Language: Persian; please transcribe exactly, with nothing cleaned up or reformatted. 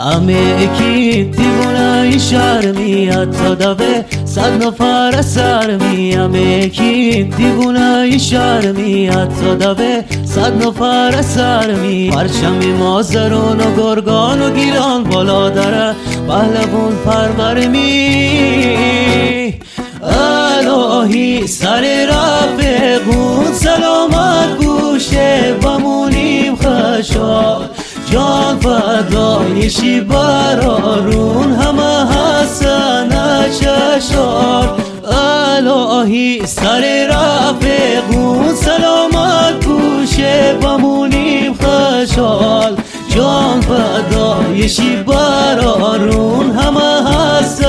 همه کی دیوونه شرمی حتی دوه صد نفر سرمی همه کی دیوونه شرمی حتی دوه صد نفر سرمی پرچمی مازرون و گرگان و گیلان بالا داره پهلوان پرورمی الهی سر رفقون سلامت گوشه بمونیم خشال جان فدایشی برارون همه حسن چشار الهی سر رفقون سلامت گوشه بمونیم خشال جان فدایشی برارون همه حسن